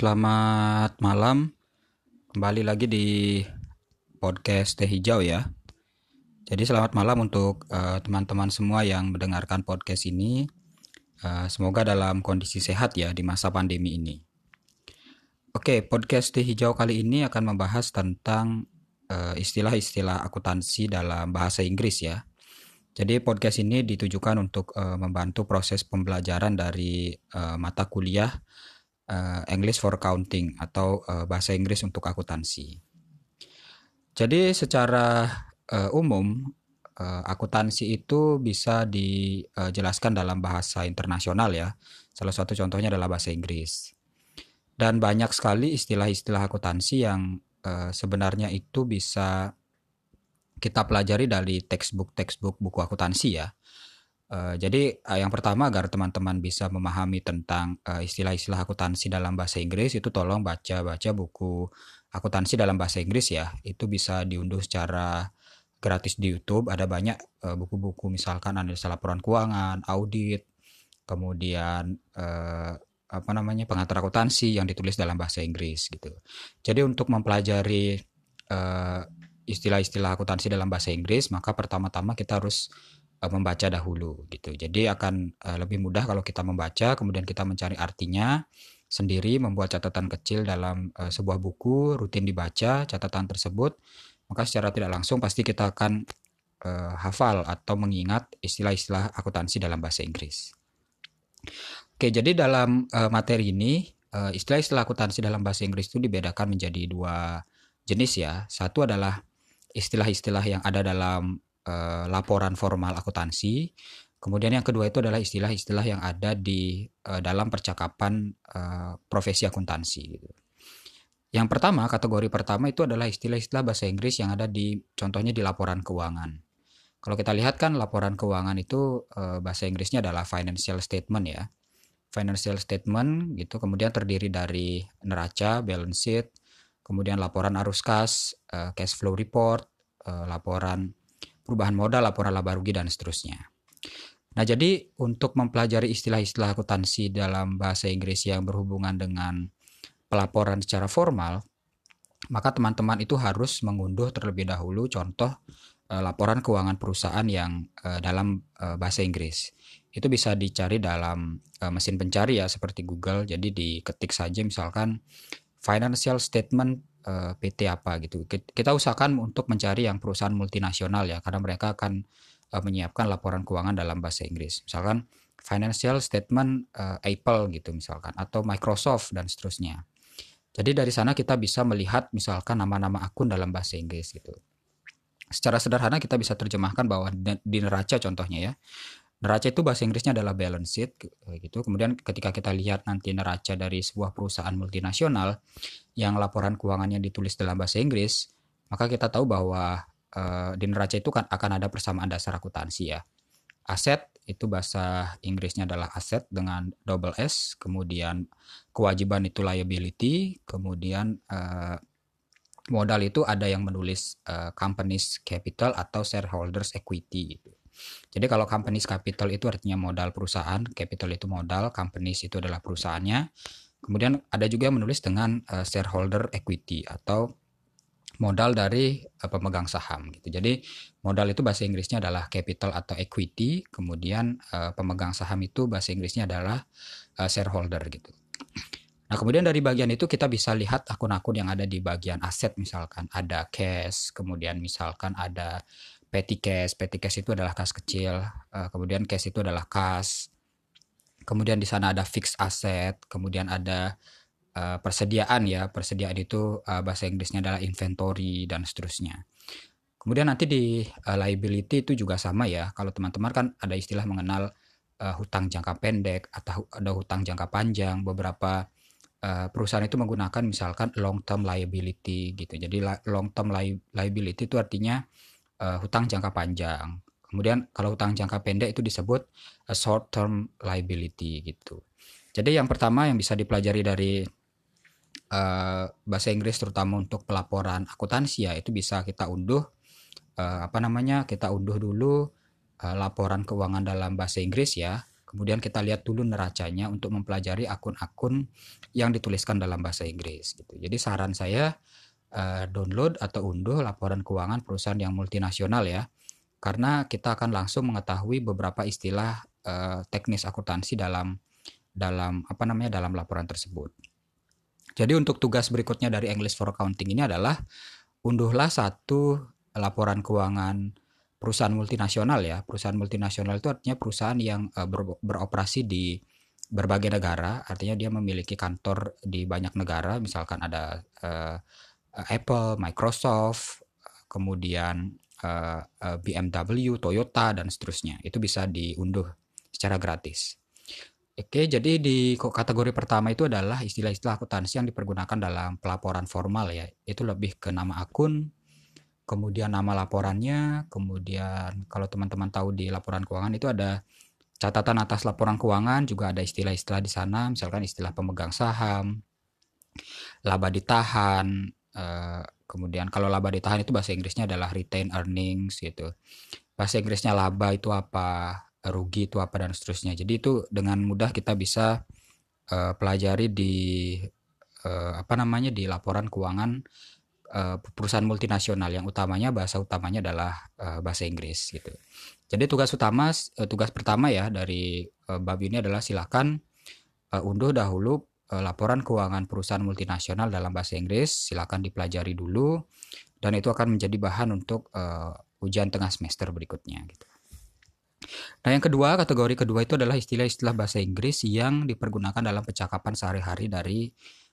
Selamat malam, kembali lagi di podcast Teh Hijau ya. Jadi selamat malam untuk teman-teman semua yang mendengarkan podcast ini. Semoga dalam kondisi sehat ya di masa pandemi ini. Oke, podcast Teh Hijau kali ini akan membahas tentang istilah-istilah akuntansi dalam bahasa Inggris ya. Jadi podcast ini ditujukan untuk membantu proses pembelajaran dari mata kuliah English for Accounting atau bahasa Inggris untuk akuntansi. Jadi secara umum akuntansi itu bisa dijelaskan dalam bahasa internasional ya. Salah satu contohnya adalah bahasa Inggris. Dan banyak sekali istilah-istilah akuntansi yang sebenarnya itu bisa kita pelajari dari textbook buku akuntansi ya. Jadi yang pertama agar teman-teman bisa memahami tentang istilah-istilah akuntansi dalam bahasa Inggris itu tolong baca-baca buku akuntansi dalam bahasa Inggris ya. Itu bisa diunduh secara gratis di YouTube. Ada banyak buku-buku misalkan analisa laporan keuangan, audit, kemudian pengantar akuntansi yang ditulis dalam bahasa Inggris gitu. Jadi untuk mempelajari eh, istilah-istilah akuntansi dalam bahasa Inggris, maka pertama-tama kita harus membaca dahulu gitu. Jadi akan lebih mudah kalau kita membaca, kemudian kita mencari artinya sendiri, membuat catatan kecil dalam sebuah buku, rutin dibaca catatan tersebut, maka secara tidak langsung pasti kita akan hafal atau mengingat istilah-istilah akuntansi dalam bahasa Inggris. Oke, jadi dalam materi ini istilah-istilah akuntansi dalam bahasa Inggris itu dibedakan menjadi dua jenis ya. Satu adalah istilah-istilah yang ada dalam laporan formal akuntansi. Kemudian yang kedua itu adalah istilah-istilah yang ada di dalam percakapan profesi akuntansi. Gitu. Yang pertama, kategori pertama itu adalah istilah-istilah bahasa Inggris yang ada di contohnya di laporan keuangan. Kalau kita lihat kan laporan keuangan itu bahasa Inggrisnya adalah financial statement ya. Financial statement gitu, kemudian terdiri dari neraca, balance sheet, kemudian laporan arus kas, cash flow report, laporan perubahan modal, laporan laba rugi, dan seterusnya. Nah, jadi untuk mempelajari istilah-istilah akuntansi dalam bahasa Inggris yang berhubungan dengan pelaporan secara formal, maka teman-teman itu harus mengunduh terlebih dahulu contoh laporan keuangan perusahaan yang dalam bahasa Inggris. Itu bisa dicari dalam mesin pencari ya seperti Google. Jadi diketik saja misalkan financial statement PT apa gitu. Kita usahakan untuk mencari yang perusahaan multinasional ya, karena mereka akan menyiapkan laporan keuangan dalam bahasa Inggris. Misalkan financial statement Apple gitu misalkan, atau Microsoft dan seterusnya. Jadi dari sana kita bisa melihat misalkan nama-nama akun dalam bahasa Inggris gitu. Secara sederhana kita bisa terjemahkan bahwa di neraca contohnya ya. Neraca itu bahasa Inggrisnya adalah balance sheet gitu. Kemudian ketika kita lihat nanti neraca dari sebuah perusahaan multinasional yang laporan keuangannya ditulis dalam bahasa Inggris, maka kita tahu bahwa di neraca itu kan akan ada persamaan dasar akuntansi ya. Aset itu bahasa Inggrisnya adalah aset dengan double S, kemudian kewajiban itu liability, kemudian modal itu ada yang menulis company's capital atau shareholders equity gitu. Jadi kalau company's capital itu artinya modal perusahaan, capital itu modal, company's itu adalah perusahaannya. Kemudian ada juga yang menulis dengan shareholder equity atau modal dari pemegang saham gitu. Jadi modal itu bahasa Inggrisnya adalah capital atau equity, kemudian pemegang saham itu bahasa Inggrisnya adalah shareholder gitu. Nah, kemudian dari bagian itu kita bisa lihat akun-akun yang ada di bagian aset, misalkan ada cash, kemudian misalkan ada petty cash. Petty cash itu adalah kas kecil, kemudian cash itu adalah kas. Kemudian di sana ada fixed asset, kemudian ada persediaan ya. Persediaan itu bahasa Inggrisnya adalah inventory dan seterusnya. Kemudian nanti di liability itu juga sama ya. Kalau teman-teman kan ada istilah mengenal hutang jangka pendek atau ada hutang jangka panjang. Beberapa perusahaan itu menggunakan misalkan long term liability gitu. Jadi long term liability itu artinya hutang jangka panjang. Kemudian kalau hutang jangka pendek itu disebut short term liability gitu. Jadi yang pertama yang bisa dipelajari dari bahasa Inggris terutama untuk pelaporan akuntansi ya itu bisa kita unduh kita unduh dulu laporan keuangan dalam bahasa Inggris ya. Kemudian kita lihat dulu neracanya untuk mempelajari akun-akun yang dituliskan dalam bahasa Inggris gitu. Jadi saran saya download atau unduh laporan keuangan perusahaan yang multinasional ya. Karena kita akan langsung mengetahui beberapa istilah teknis akuntansi dalam dalam laporan tersebut. Jadi untuk tugas berikutnya dari English for Accounting ini adalah unduhlah satu laporan keuangan perusahaan multinasional ya. Perusahaan multinasional itu artinya perusahaan yang beroperasi di berbagai negara, artinya dia memiliki kantor di banyak negara, misalkan ada Apple, Microsoft, kemudian BMW, Toyota, dan seterusnya. Itu bisa diunduh secara gratis. Oke, jadi di kategori pertama itu adalah istilah-istilah akuntansi yang dipergunakan dalam pelaporan formal ya. Itu lebih ke nama akun, kemudian nama laporannya, kemudian kalau teman-teman tahu di laporan keuangan itu ada catatan atas laporan keuangan, juga ada istilah-istilah di sana, misalkan istilah pemegang saham, laba ditahan, kemudian kalau laba ditahan itu bahasa Inggrisnya adalah retain earnings gitu. Bahasa Inggrisnya laba itu apa, rugi itu apa, dan seterusnya. Jadi itu dengan mudah kita bisa pelajari di di laporan keuangan perusahaan multinasional yang bahasa utamanya adalah bahasa Inggris gitu. Jadi tugas pertama ya dari bab ini adalah silakan unduh dahulu laporan keuangan perusahaan multinasional dalam bahasa Inggris, silakan dipelajari dulu dan itu akan menjadi bahan untuk ujian tengah semester berikutnya gitu. Nah, yang kedua, kategori kedua itu adalah istilah-istilah bahasa Inggris yang dipergunakan dalam percakapan sehari-hari dari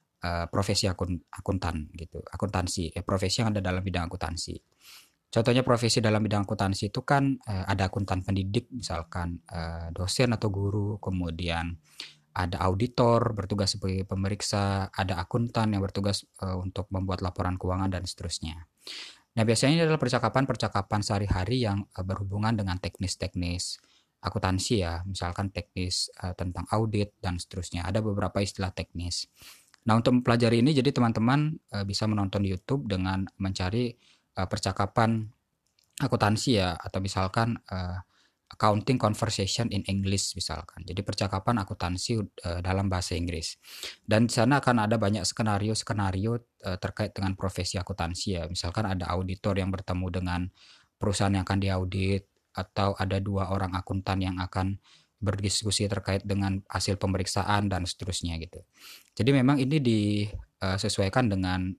profesi akuntan gitu, akuntansi, profesi yang ada dalam bidang akuntansi. Contohnya profesi dalam bidang akuntansi itu kan ada akuntan pendidik misalkan dosen atau guru, kemudian ada auditor bertugas sebagai pemeriksa, ada akuntan yang bertugas untuk membuat laporan keuangan dan seterusnya. Nah, biasanya ini adalah percakapan-percakapan sehari-hari yang berhubungan dengan teknis-teknis akuntansi ya, misalkan teknis tentang audit dan seterusnya. Ada beberapa istilah teknis. Nah, untuk mempelajari ini jadi teman-teman bisa menonton di YouTube dengan mencari percakapan akuntansi ya, atau misalkan accounting conversation in English misalkan. Jadi percakapan akuntansi dalam bahasa Inggris. Dan di sana akan ada banyak skenario-skenario terkait dengan profesi akuntansi ya. Misalkan ada auditor yang bertemu dengan perusahaan yang akan diaudit, atau ada dua orang akuntan yang akan berdiskusi terkait dengan hasil pemeriksaan dan seterusnya gitu. Jadi memang ini disesuaikan dengan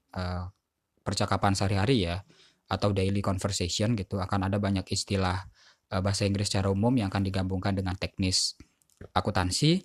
percakapan sehari-hari ya, atau daily conversation gitu. Akan ada banyak istilah bahasa Inggris secara umum yang akan digabungkan dengan teknis akuntansi,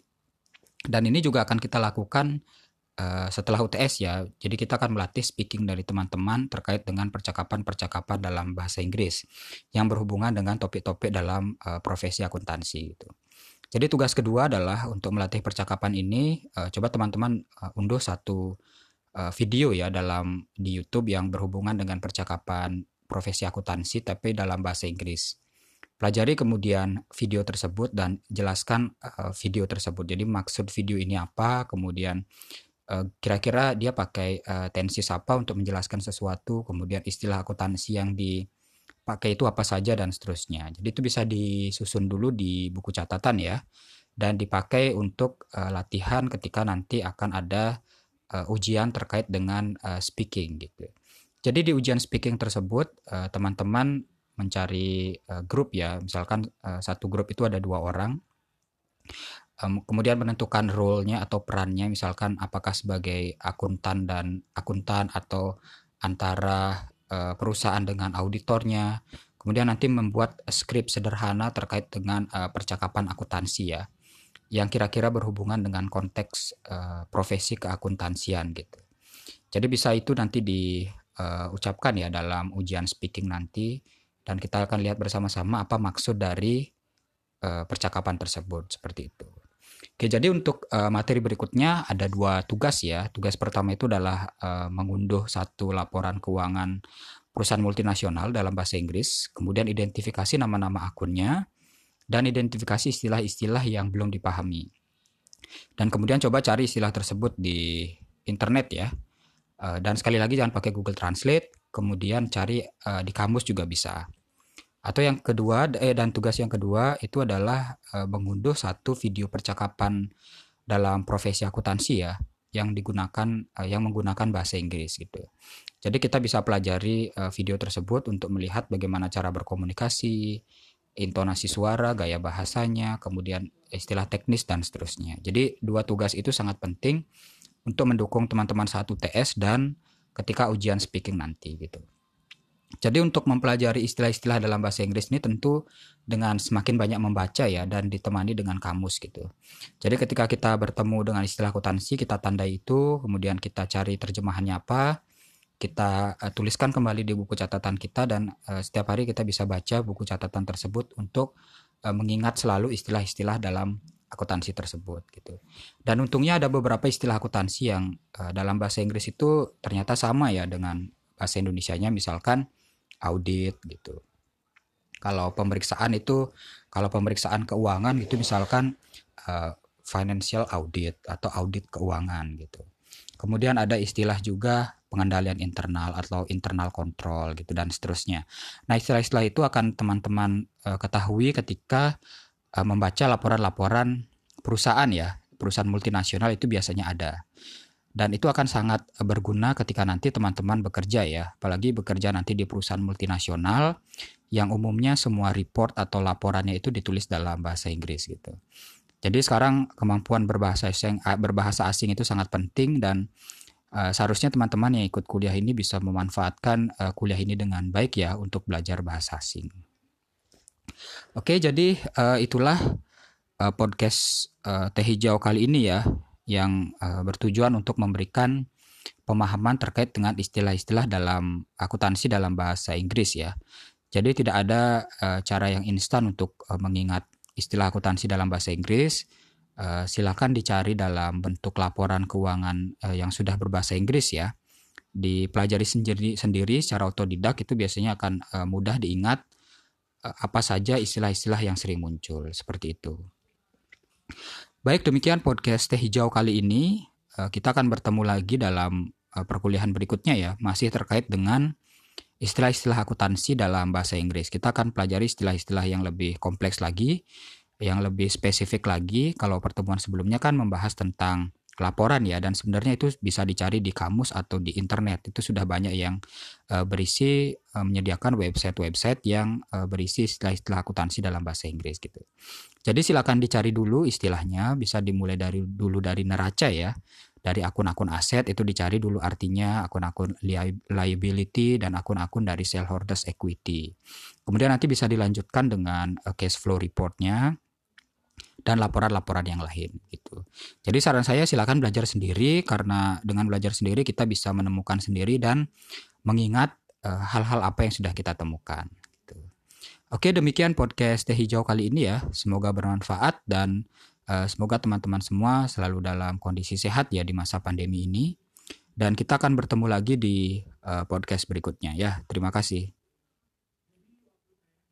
dan ini juga akan kita lakukan setelah UTS ya. Jadi kita akan melatih speaking dari teman-teman terkait dengan percakapan-percakapan dalam bahasa Inggris yang berhubungan dengan topik-topik dalam profesi akuntansi gitu. Jadi tugas kedua adalah untuk melatih percakapan ini, coba teman-teman unduh satu video ya di YouTube yang berhubungan dengan percakapan profesi akuntansi tapi dalam bahasa Inggris. Pelajari kemudian video tersebut dan jelaskan video tersebut. Jadi maksud video ini apa, kemudian kira-kira dia pakai tenses apa untuk menjelaskan sesuatu, kemudian istilah akuntansi yang dipakai itu apa saja dan seterusnya. Jadi itu bisa disusun dulu di buku catatan ya, dan dipakai untuk latihan ketika nanti akan ada ujian terkait dengan speaking gitu. Jadi di ujian speaking tersebut teman-teman mencari grup ya, misalkan satu grup itu ada 2 orang, kemudian menentukan role-nya atau perannya, misalkan apakah sebagai akuntan atau antara perusahaan dengan auditornya. Kemudian nanti membuat skrip sederhana terkait dengan percakapan akuntansi ya, yang kira-kira berhubungan dengan konteks profesi keakuntansian gitu. Jadi bisa itu nanti diucapkan ya dalam ujian speaking nanti, dan kita akan lihat bersama-sama apa maksud dari percakapan tersebut, seperti itu. Oke, jadi untuk materi berikutnya ada 2 tugas ya. Tugas pertama itu adalah mengunduh satu laporan keuangan perusahaan multinasional dalam bahasa Inggris, kemudian identifikasi nama-nama akunnya, dan identifikasi istilah-istilah yang belum dipahami. Dan kemudian coba cari istilah tersebut di internet ya. Dan sekali lagi jangan pakai Google Translate, kemudian cari di kamus juga bisa. Atau yang kedua, dan tugas yang kedua itu adalah mengunduh satu video percakapan dalam profesi akuntansi ya, yang menggunakan bahasa Inggris gitu. Jadi kita bisa pelajari video tersebut untuk melihat bagaimana cara berkomunikasi, intonasi suara, gaya bahasanya, kemudian istilah teknis dan seterusnya. Jadi dua tugas itu sangat penting untuk mendukung teman-teman saat UTS dan ketika ujian speaking nanti gitu. Jadi untuk mempelajari istilah-istilah dalam bahasa Inggris ini tentu dengan semakin banyak membaca ya dan ditemani dengan kamus gitu. Jadi ketika kita bertemu dengan istilah akuntansi, kita tandai itu, kemudian kita cari terjemahannya apa, kita tuliskan kembali di buku catatan kita, dan setiap hari kita bisa baca buku catatan tersebut untuk mengingat selalu istilah-istilah dalam akuntansi tersebut gitu. Dan untungnya ada beberapa istilah akuntansi yang dalam bahasa Inggris itu ternyata sama ya dengan bahasa Indonesianya, misalkan audit gitu. Kalau pemeriksaan keuangan gitu, misalkan financial audit atau audit keuangan gitu. Kemudian ada istilah juga pengendalian internal atau internal control gitu dan seterusnya. Nah, istilah-istilah itu akan teman-teman ketahui ketika membaca laporan-laporan perusahaan ya. Perusahaan multinasional itu biasanya ada. Dan itu akan sangat berguna ketika nanti teman-teman bekerja ya, apalagi bekerja nanti di perusahaan multinasional yang umumnya semua report atau laporannya itu ditulis dalam bahasa Inggris gitu. Jadi sekarang kemampuan berbahasa asing itu sangat penting, dan seharusnya teman-teman yang ikut kuliah ini bisa memanfaatkan kuliah ini dengan baik ya untuk belajar bahasa asing. Oke, jadi itulah podcast Teh Hijau kali ini ya, yang bertujuan untuk memberikan pemahaman terkait dengan istilah-istilah dalam akuntansi dalam bahasa Inggris ya. Jadi tidak ada cara yang instan untuk mengingat istilah akuntansi dalam bahasa Inggris. Silakan dicari dalam bentuk laporan keuangan yang sudah berbahasa Inggris ya. Dipelajari sendiri secara otodidak, itu biasanya akan mudah diingat apa saja istilah-istilah yang sering muncul, seperti itu. Baik, demikian podcast Teh Hijau kali ini. Kita akan bertemu lagi dalam perkuliahan berikutnya ya, masih terkait dengan istilah-istilah akuntansi dalam bahasa Inggris. Kita akan pelajari istilah-istilah yang lebih kompleks lagi, yang lebih spesifik lagi. Kalau pertemuan sebelumnya kan membahas tentang laporan ya, dan sebenarnya itu bisa dicari di kamus atau di internet. Itu sudah banyak yang menyediakan website-website yang berisi istilah-istilah akuntansi dalam bahasa Inggris gitu. Jadi silakan dicari dulu istilahnya, bisa dimulai dari neraca ya. Dari akun-akun aset itu dicari dulu artinya, akun-akun liability dan akun-akun dari shareholders equity. Kemudian nanti bisa dilanjutkan dengan cash flow reportnya dan laporan-laporan yang lain gitu. Jadi saran saya silakan belajar sendiri, karena dengan belajar sendiri kita bisa menemukan sendiri dan mengingat hal-hal apa yang sudah kita temukan gitu. Oke, demikian podcast Teh Hijau kali ini ya. Semoga bermanfaat dan semoga teman-teman semua selalu dalam kondisi sehat ya di masa pandemi ini. Dan kita akan bertemu lagi di podcast berikutnya ya. Terima kasih.